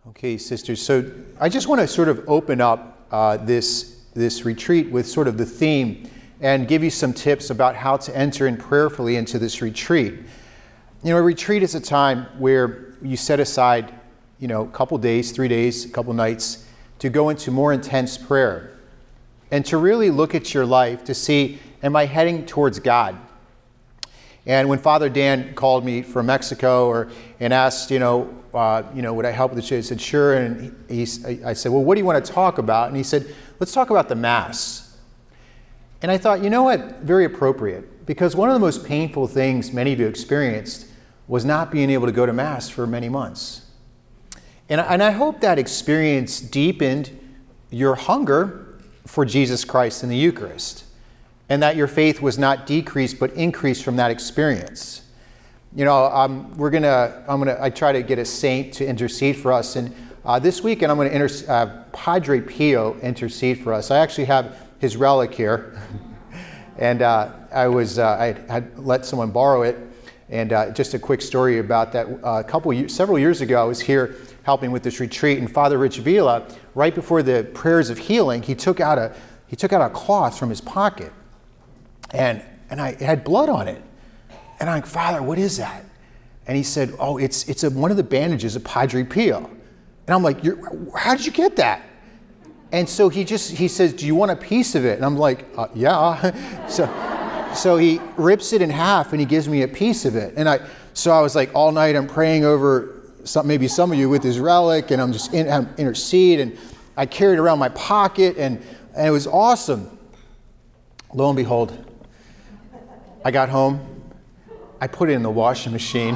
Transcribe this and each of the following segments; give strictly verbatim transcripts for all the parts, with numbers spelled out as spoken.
Okay, sisters, so I just want to sort of open up uh, this, this retreat with sort of the theme and give you some tips about how to enter in prayerfully into this retreat. You know, a retreat is a time where you set aside, you know, a couple days, three days, a couple nights to go into more intense prayer and to really look at your life to see, am I heading towards God? And when Father Dan called me from Mexico or and asked, you know, uh, you know, would I help with the church? I said, sure. And he, he, I said, well, what do you want to talk about? And he said, let's talk about the Mass. And I thought, you know what? Very appropriate. Because one of the most painful things many of you experienced was not being able to go to Mass for many months. And, and I hope that experience deepened your hunger for Jesus Christ in the Eucharist, and that your faith was not decreased but increased from that experience. You know, um, we're gonna. I'm gonna. I try to get a saint to intercede for us, and uh, this weekend I'm going to inter- uh, Padre Pio intercede for us. I actually have his relic here, and uh, I was. Uh, I had let someone borrow it, and uh, just a quick story about that. Uh, a couple, years, several years ago, I was here helping with this retreat, and Father Rich Vila, right before the prayers of healing, he took out a he took out a cloth from his pocket. And and I it had blood on it. And I'm like, Father, what is that? And he said, oh, it's it's a, one of the bandages of Padre Pio. And I'm like, You're, how did you get that? And so he just, he says, do you want a piece of it? And I'm like, uh, yeah. so so he rips it in half and he gives me a piece of it. And I so I was like, all night I'm praying over some, maybe some of you with his relic, and I'm just in, I'm intercede, and I carried it around my pocket, and, and it was awesome. Lo and behold, I got home, I put it in the washing machine.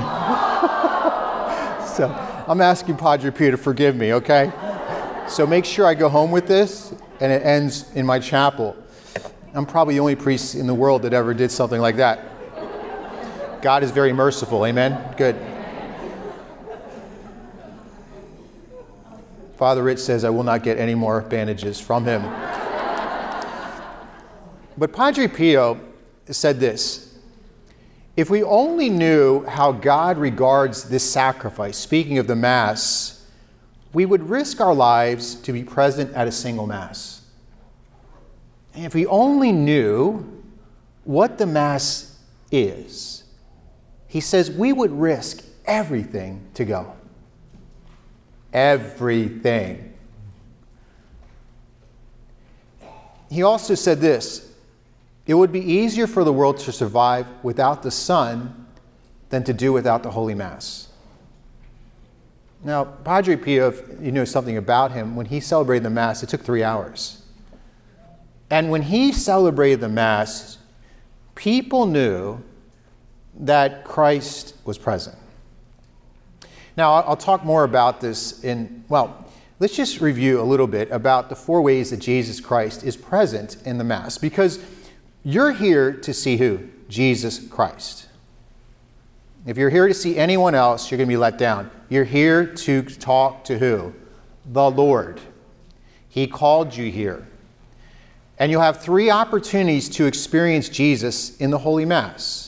So I'm asking Padre Pio to forgive me, okay? So make sure I go home with this and it ends in my chapel. I'm probably the only priest in the world that ever did something like that. God is very merciful, amen? Good. Father Rich says I will not get any more bandages from him. But Padre Pio said this: if we only knew how God regards this sacrifice, speaking of the Mass, we would risk our lives to be present at a single Mass. And if we only knew what the Mass is, he says we would risk everything to go. Everything. He also said this: it would be easier for the world to survive without the Son than to do without the Holy Mass. Now, Padre Pio, if you know something about him, when he celebrated the Mass, it took three hours. And when he celebrated the Mass, people knew that Christ was present. Now, I'll talk more about this in, well, let's just review a little bit about the four ways that Jesus Christ is present in the Mass, because you're here to see who? Jesus Christ. If you're here to see anyone else, you're going to be let down. You're here to talk to who? The Lord. He called you here. And you'll have three opportunities to experience Jesus in the Holy Mass.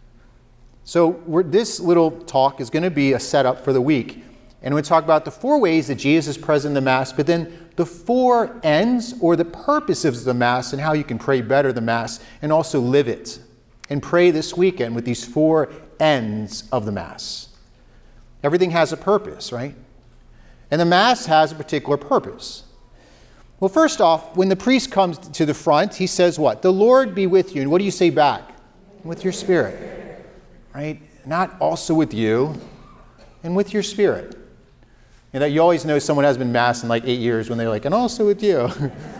So we're, this little talk is going to be a setup for the week. And we'll talk about the four ways that Jesus is present in the Mass, but then the four ends or the purposes of the Mass and how you can pray better the Mass and also live it. And pray this weekend with these four ends of the Mass. Everything has a purpose, right? And the Mass has a particular purpose. Well, first off, when the priest comes to the front, he says what? The Lord be with you. And what do you say back? With your spirit. Right? Not also with you, and with your spirit. You know, you always know someone has been Mass in like eight years when they're like, and also with you.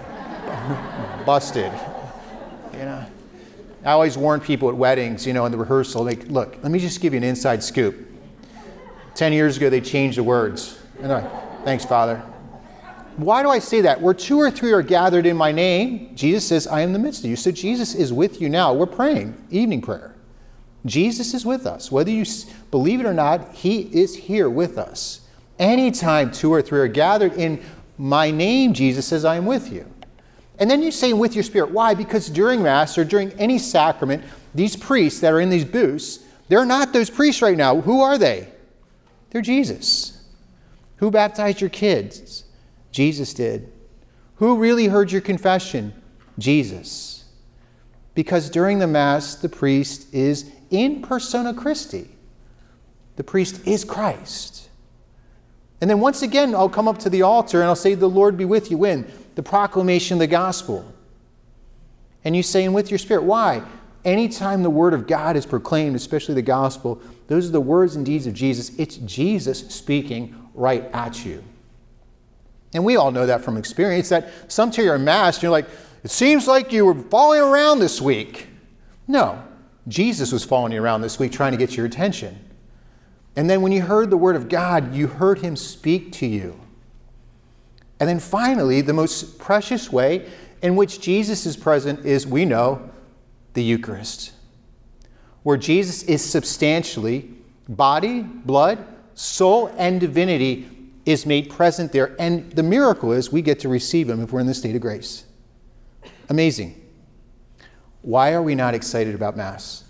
Busted. You know. I always warn people at weddings, you know, in the rehearsal, like, look, let me just give you an inside scoop. Ten years ago, they changed the words. And I, thanks, Father. Why do I say that? Where two or three are gathered in my name, Jesus says, I am in the midst of you. So Jesus is with you now. We're praying, evening prayer. Jesus is with us. Whether you believe it or not, he is here with us. Anytime two or three are gathered in my name, Jesus says, I am with you. And then you say with your spirit. Why? Because during Mass or during any sacrament, these priests that are in these booths, they're not those priests right now. Who are they? They're Jesus. Who baptized your kids? Jesus did. Who really heard your confession? Jesus. Because during the Mass, the priest is in persona Christi. The priest is Christ. And then once again, I'll come up to the altar and I'll say, the Lord be with you in the proclamation of the gospel. And you say, and with your spirit. Why? Anytime the word of God is proclaimed, especially the gospel, those are the words and deeds of Jesus. It's Jesus speaking right at you. And we all know that from experience, that some to your Mass, and you're like, it seems like you were following around this week. No, Jesus was following you around this week trying to get your attention. And then when you heard the word of God, you heard him speak to you. And then finally, the most precious way in which Jesus is present is, we know, the Eucharist, where Jesus is substantially body, blood, soul, and divinity is made present there. And the miracle is we get to receive him if we're in the state of grace. Amazing. Why are we not excited about Mass?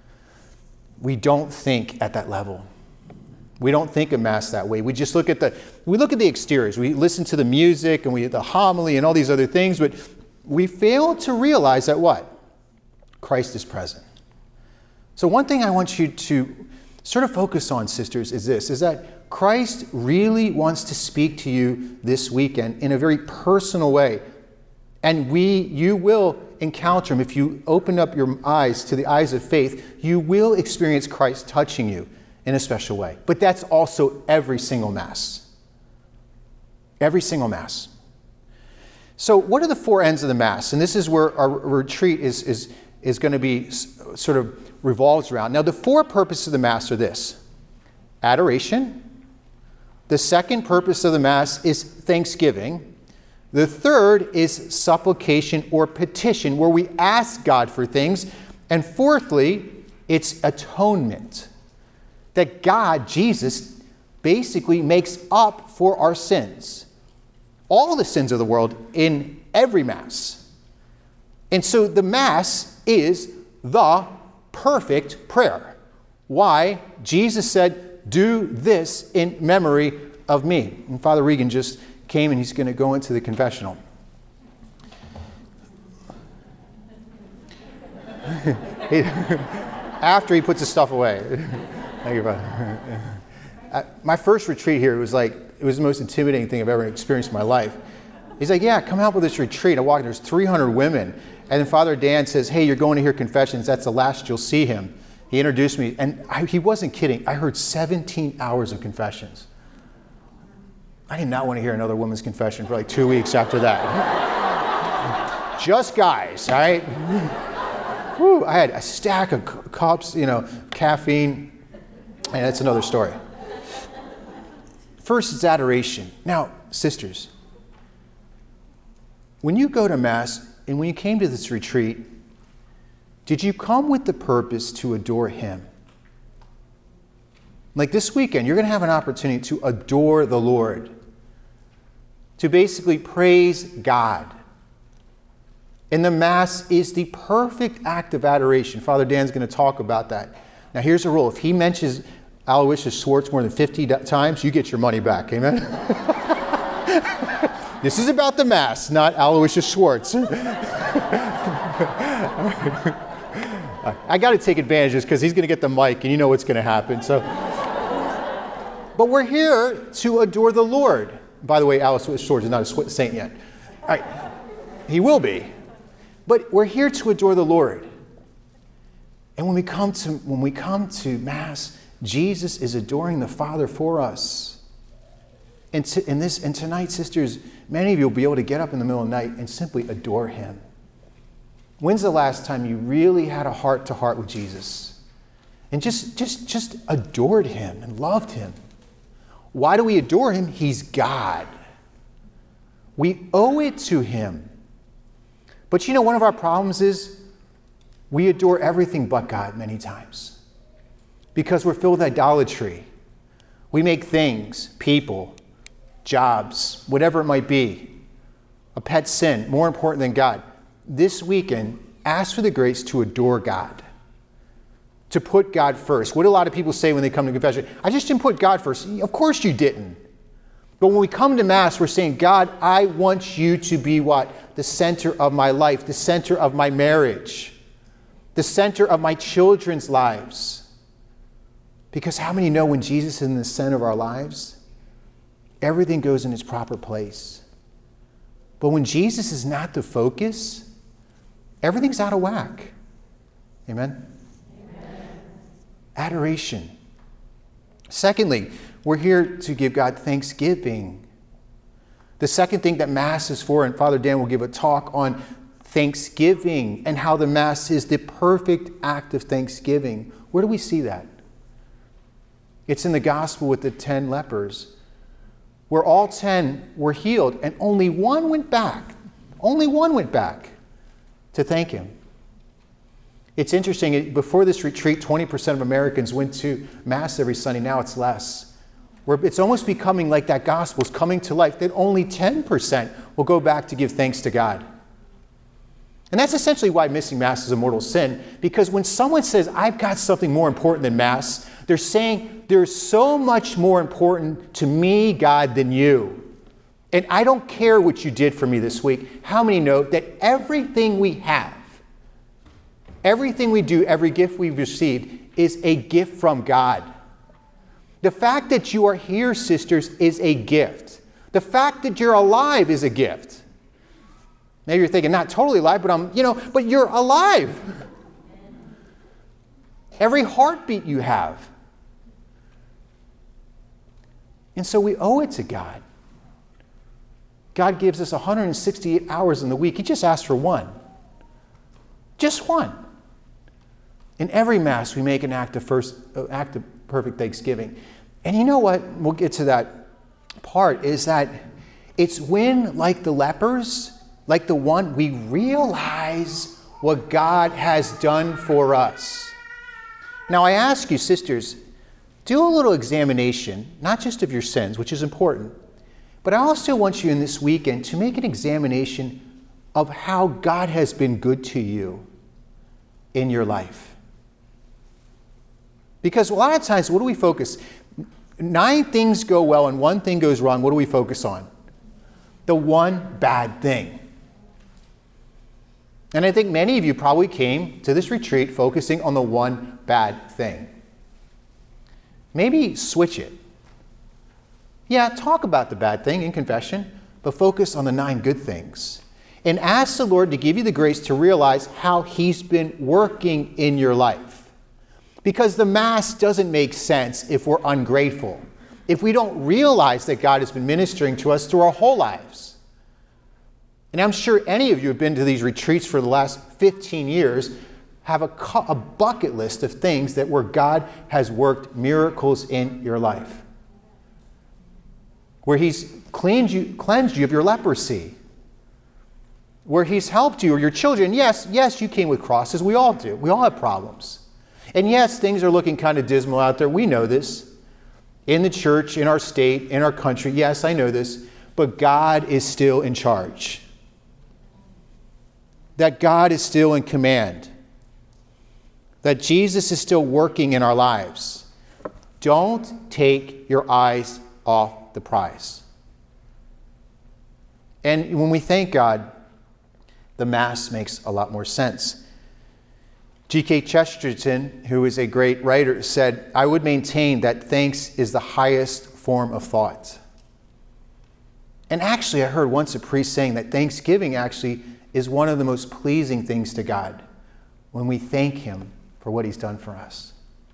We don't think at that level. We don't think of Mass that way. We just look at the we look at the exteriors. We listen to the music and we the homily and all these other things, but we fail to realize that what? Christ is present. So one thing I want you to sort of focus on, sisters, is this, is that Christ really wants to speak to you this weekend in a very personal way. And we, you will encounter him. If you open up your eyes to the eyes of faith, you will experience Christ touching you in a special way. But that's also every single Mass. Every single Mass. So what are the four ends of the Mass? And this is where our retreat is, is, is going to be sort of revolves around. Now, the four purposes of the Mass are this. Adoration. The second purpose of the Mass is thanksgiving. The third is supplication or petition, where we ask God for things. And fourthly, it's atonement. That God, Jesus, basically makes up for our sins. All the sins of the world in every Mass. And so the Mass is the perfect prayer. Why? Jesus said, do this in memory of me. And Father Regan just came and he's going to go into the confessional. After he puts his stuff away. Thank you, Father. Uh, my first retreat here, it was like, it was the most intimidating thing I've ever experienced in my life. He's like, yeah, come help with this retreat. I walk in, there's three hundred women. And then Father Dan says, hey, you're going to hear confessions. That's the last you'll see him. He introduced me, and I, he wasn't kidding. I heard seventeen hours of confessions. I did not want to hear another woman's confession for like two weeks after that. Just guys, all right? Whew, I had a stack of c- cups, you know, caffeine, and that's another story. First is adoration. Now, sisters, when you go to Mass, and when you came to this retreat, did you come with the purpose to adore him? Like this weekend, you're going to have an opportunity to adore the Lord, to basically praise God. And the Mass is the perfect act of adoration. Father Dan's going to talk about that. Now, here's a rule. If he mentions Aloysius Schwartz more than fifty times, you get your money back. Amen? This is about the Mass, not Aloysius Schwartz. I got to take advantage of this because he's going to get the mic and you know what's going to happen. So, but we're here to adore the Lord. By the way, Aloysius Schwartz is not a saint yet. All right. He will be. But we're here to adore the Lord. And when we come to when we come to Mass, Jesus is adoring the Father for us. And, to, and, this, and tonight, sisters, many of you will be able to get up in the middle of the night and simply adore him. When's the last time you really had a heart-to-heart with Jesus? And just, just, just adored him and loved him. Why do we adore him? He's God. We owe it to him. But you know, one of our problems is we adore everything but God many times. Because we're filled with idolatry. We make things, people, jobs, whatever it might be, a pet sin, more important than God. This weekend, ask for the grace to adore God, to put God first. What do a lot of people say when they come to confession? I just didn't put God first. Of course you didn't. But when we come to Mass, we're saying, God, I want you to be what? The center of my life, the center of my marriage, the center of my children's lives. Because how many know when Jesus is in the center of our lives, everything goes in its proper place. But when Jesus is not the focus, everything's out of whack. Amen? Amen. Adoration. Secondly, we're here to give God thanksgiving. The second thing that Mass is for, and Father Dan will give a talk on thanksgiving and how the Mass is the perfect act of thanksgiving. Where do we see that? It's in the gospel with the ten lepers, where all ten were healed and only one went back. Only one went back to thank him. It's interesting, before this retreat, twenty percent of Americans went to Mass every Sunday. Now it's less. Where it's almost becoming like that gospel is coming to life, that only ten percent will go back to give thanks to God. And that's essentially why missing Mass is a mortal sin, because when someone says, I've got something more important than Mass, they're saying, there's so much more important to me, God, than you. And I don't care what you did for me this week. How many know that everything we have, everything we do, every gift we've received is a gift from God? The fact that you are here, sisters, is a gift. The fact that you're alive is a gift. Maybe you're thinking, not totally alive, but I'm, you know, but you're alive. Every heartbeat you have. And so we owe it to God. God gives us one hundred sixty-eight hours in the week. He just asked for one. Just one. In every Mass, we make an act of first, uh, act of perfect thanksgiving. And you know what? We'll get to that part, is that it's when, like the lepers, like the one, we realize what God has done for us. Now I ask you, sisters, do a little examination, not just of your sins, which is important, but I also want you in this weekend to make an examination of how God has been good to you in your life. Because a lot of times, what do we focus? Nine things go well and one thing goes wrong. What do we focus on? The one bad thing. And I think many of you probably came to this retreat focusing on the one bad thing. Maybe switch it. Yeah, talk about the bad thing in confession, but focus on the nine good things. And ask the Lord to give you the grace to realize how He's been working in your life. Because the Mass doesn't make sense if we're ungrateful, if we don't realize that God has been ministering to us through our whole lives. And I'm sure any of you have been to these retreats for the last fifteen years, have a, a bucket list of things that where God has worked miracles in your life. Where He's cleansed you, cleansed you of your leprosy. Where He's helped you or your children. Yes, yes, you came with crosses. We all do. We all have problems. And yes, things are looking kind of dismal out there. We know this. In the church, in our state, in our country. Yes, I know this. But God is still in charge. That God is still in command. That Jesus is still working in our lives. Don't take your eyes off the prize. And when we thank God, the Mass makes a lot more sense. G K Chesterton, who is a great writer, said, I would maintain that thanks is the highest form of thought. And actually, I heard once a priest saying that thanksgiving actually is one of the most pleasing things to God when we thank Him for what He's done for us.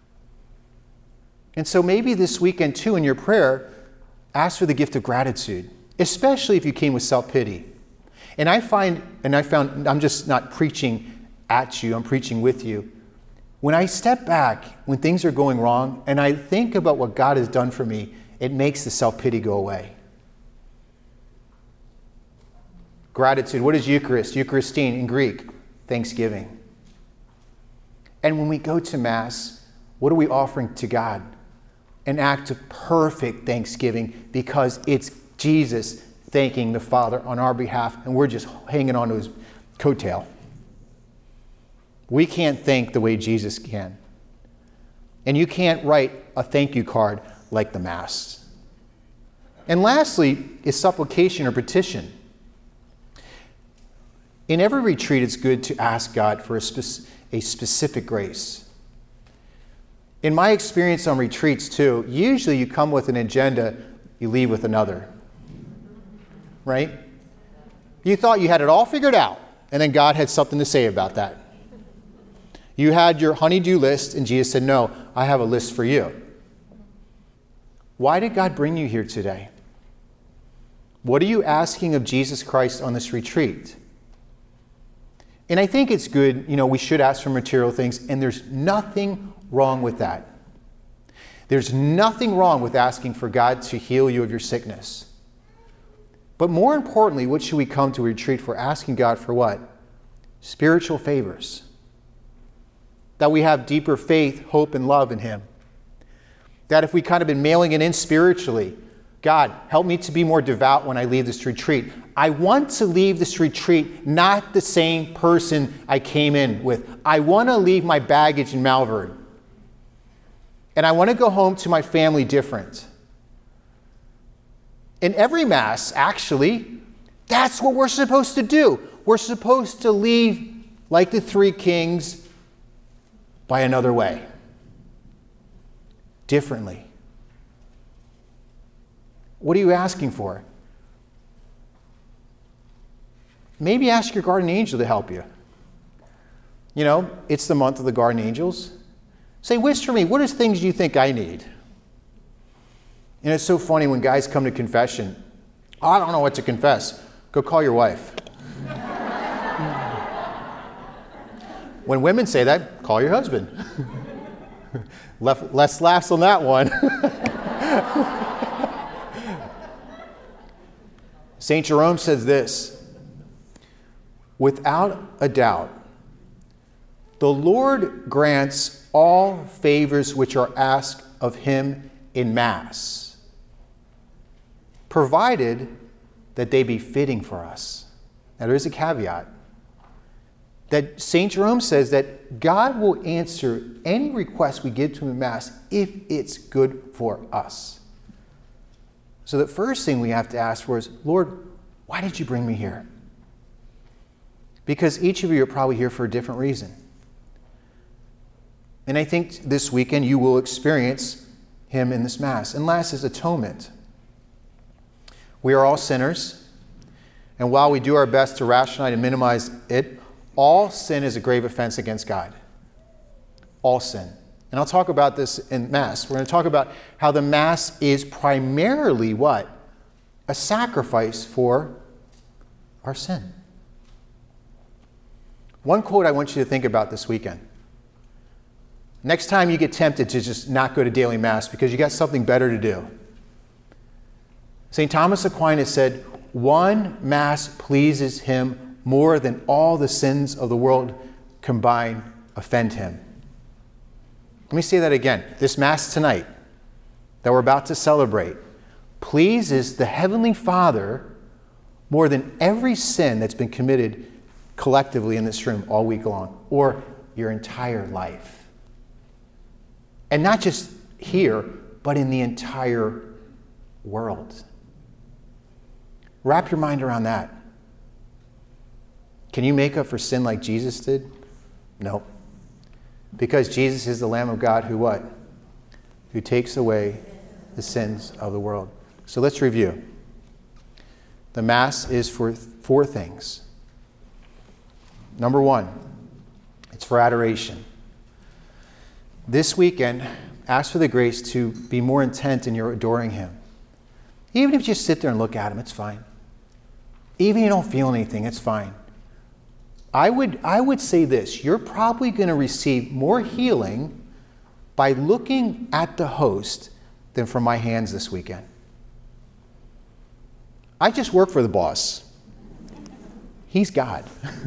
And so maybe this weekend, too, in your prayer, ask for the gift of gratitude, especially if you came with self-pity. And I find, and I found, I'm just not preaching at you, I'm preaching with you. When I step back, when things are going wrong, and I think about what God has done for me, it makes the self-pity go away. Gratitude. What is Eucharist? Eucharistine in Greek. Thanksgiving. And when we go to Mass, what are we offering to God? An act of perfect thanksgiving, because it's Jesus thanking the Father on our behalf, and we're just hanging on to His coattail. We can't thank the way Jesus can. And you can't write a thank you card like the Mass. And lastly is supplication or petition. In every retreat, it's good to ask God for a, spec- a specific grace. In my experience on retreats too, usually you come with an agenda, you leave with another. Right? You thought you had it all figured out, and then God had something to say about that. You had your honey-do list, and Jesus said, no, I have a list for you. Why did God bring you here today? What are you asking of Jesus Christ on this retreat? And I think it's good, you know, we should ask for material things, and there's nothing wrong with that. There's nothing wrong with asking for God to heal you of your sickness. But more importantly, what should we come to a retreat for? Asking God for what? Spiritual favors. That we have deeper faith, hope, and love in Him. That if we kind of been mailing it in spiritually, God, help me to be more devout when I leave this retreat. I want to leave this retreat not the same person I came in with. I want to leave my baggage in Malvern. And I want to go home to my family different. In every Mass, actually, that's what we're supposed to do. We're supposed to leave like the three kings by another way. Differently. What are you asking for? Maybe ask your guardian angel to help you. You know, it's the month of the guardian angels. Say, wish for me, what are things you think I need? And it's so funny when guys come to confession. Oh, I don't know what to confess. Go call your wife. When women say that, call your husband. Less laughs on that one. Saint Jerome says this, without a doubt, the Lord grants all favors which are asked of Him in Mass, provided that they be fitting for us. Now there is a caveat. That Saint Jerome says that God will answer any request we give to Him in Mass if it's good for us. So the first thing we have to ask for is, Lord, why did you bring me here? Because each of you are probably here for a different reason. And I think this weekend you will experience Him in this Mass. And last is atonement. We are all sinners, and while we do our best to rationalize and minimize it, all sin is a grave offense against God. All sin. And I'll talk about this in Mass. We're going to talk about how the Mass is primarily what? A sacrifice for our sin. One quote I want you to think about this weekend. Next time you get tempted to just not go to daily Mass because you got something better to do. Saint Thomas Aquinas said, one Mass pleases Him more than all the sins of the world combined offend Him. Let me say that again. This Mass tonight that we're about to celebrate pleases the Heavenly Father more than every sin that's been committed collectively in this room all week long, or your entire life. And not just here, but in the entire world. Wrap your mind around that. Can you make up for sin like Jesus did? No. Because Jesus is the Lamb of God who what? Who takes away the sins of the world. So let's review. The Mass is for four things. Number one, it's for adoration. This weekend, ask for the grace to be more intent in your adoring Him. Even if you just sit there and look at Him, it's fine. Even if you don't feel anything, it's fine. I would, I would say this, you're probably going to receive more healing by looking at the host than from my hands this weekend. I just work for the boss. He's God.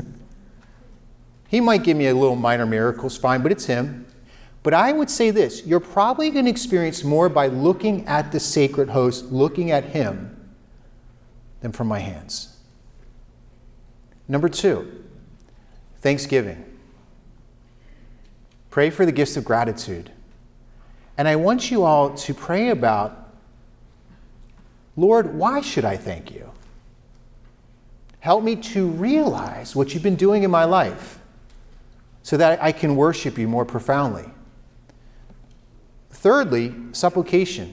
He might give me a little minor miracles, fine, but it's Him. But I would say this, you're probably going to experience more by looking at the sacred host, looking at Him, than from my hands. Number two, thanksgiving. Pray for the gifts of gratitude. And I want you all to pray about Lord, why should I thank you? Help me to realize what you've been doing in my life so that I can worship you more profoundly. Thirdly, supplication.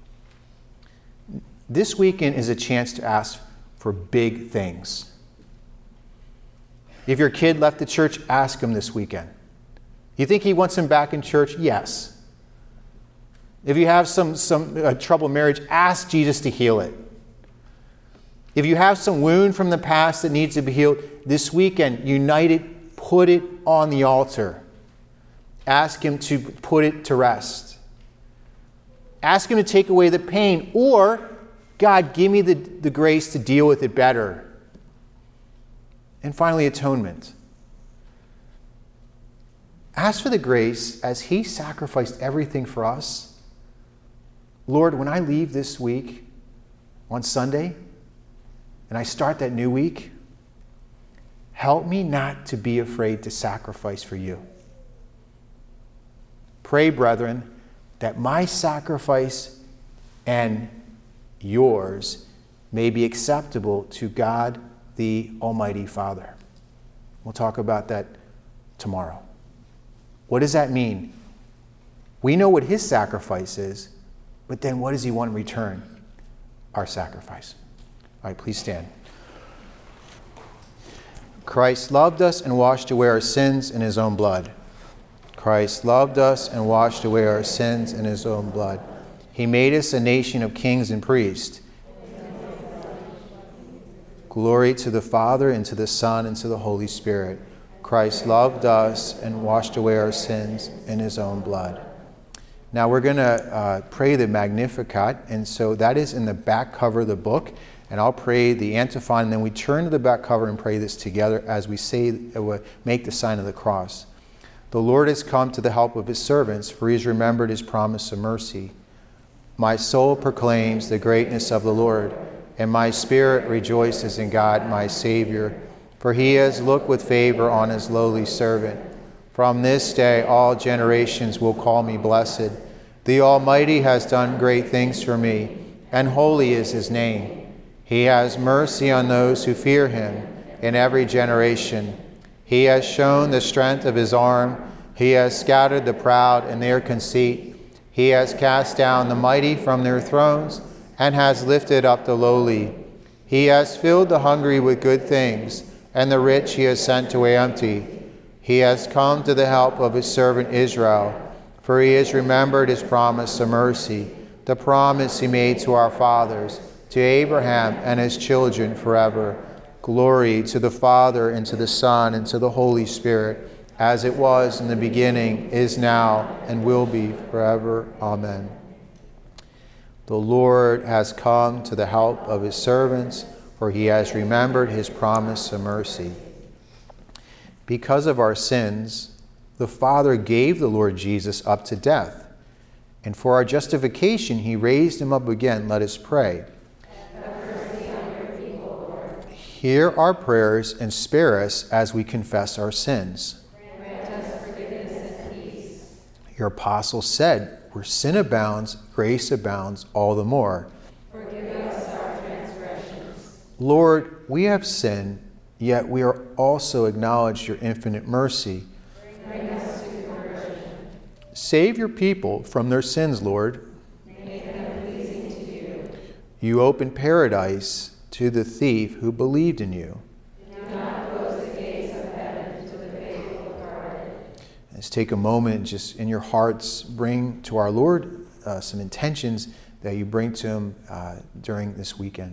This weekend is a chance to ask for big things. If your kid left the church, ask him this weekend. You think he wants him back in church? Yes. If you have some, some uh, trouble marriage, ask Jesus to heal it. If you have some wound from the past that needs to be healed, this weekend, unite it, put it on the altar. Ask him to put it to rest. Ask him to take away the pain, or, God, give me the, the grace to deal with it better. And finally, atonement. Ask for the grace as he sacrificed everything for us. Lord, when I leave this week on Sunday and I start that new week, help me not to be afraid to sacrifice for you. Pray, brethren, that my sacrifice and yours may be acceptable to God, the Almighty Father. We'll talk about that tomorrow. What does that mean? We know what his sacrifice is, but then what does he want in return? Our sacrifice. All right, please stand. Christ loved us and washed away our sins in his own blood. Christ loved us and washed away our sins in his own blood. He made us a nation of kings and priests. Glory to the Father, and to the Son, and to the Holy Spirit. Christ loved us and washed away our sins in his own blood. Now we're going to uh, pray the Magnificat, and so that is in the back cover of the book. And I'll pray the antiphon, and then we turn to the back cover and pray this together as we say, uh, make the sign of the cross. The Lord has come to the help of his servants, for he has remembered his promise of mercy. My soul proclaims the greatness of the Lord, and my spirit rejoices in God my Savior, for he has looked with favor on his lowly servant. From this day all generations will call me blessed. The Almighty has done great things for me, and holy is his name. He has mercy on those who fear him in every generation. He has shown the strength of his arm. He has scattered the proud in their conceit. He has cast down the mighty from their thrones and has lifted up the lowly. He has filled the hungry with good things, and the rich he has sent away empty. He has come to the help of his servant Israel, for he has remembered his promise of mercy, the promise he made to our fathers, to Abraham and his children forever. Glory to the Father, and to the Son, and to the Holy Spirit, as it was in the beginning, is now, and will be forever. Amen. The Lord has come to the help of his servants, for he has remembered his promise of mercy. Because of our sins, the Father gave the Lord Jesus up to death, and for our justification he raised him up again. Let us pray. Hear our prayers and spare us as we confess our sins. Grant us forgiveness and peace. Your apostle said, where sin abounds, grace abounds all the more. Forgive us our transgressions. Lord, we have sinned, yet we are also acknowledged your infinite mercy. Bring us to conversion. Save your people from their sins, Lord. Make them pleasing to you. You open paradise to the thief who believed in you. Do not close the gates of heaven to the faithful-hearted. Let's take a moment and just in your hearts bring to our Lord uh, some intentions that you bring to him uh, during this weekend.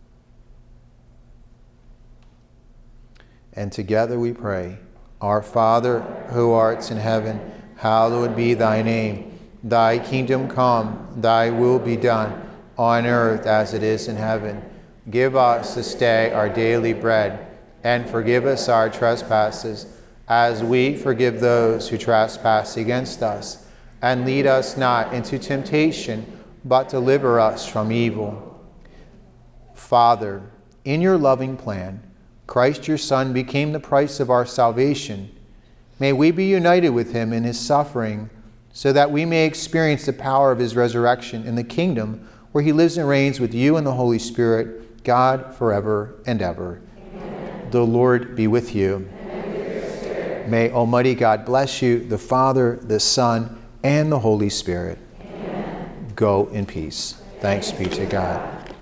And together we pray, Our Father, who art in heaven, hallowed be thy name. Thy kingdom come, thy will be done, on earth as it is in heaven. Give us this day our daily bread, and forgive us our trespasses, as we forgive those who trespass against us. And lead us not into temptation, but deliver us from evil. Father, in your loving plan, Christ your Son became the price of our salvation. May we be united with him in his suffering, so that we may experience the power of his resurrection in the kingdom where he lives and reigns with you and the Holy Spirit, God, forever and ever. Amen. The Lord be with you. And with your spirit. May Almighty God bless you, the Father, the Son, and the Holy Spirit. Amen. Go in peace. Thanks be to God.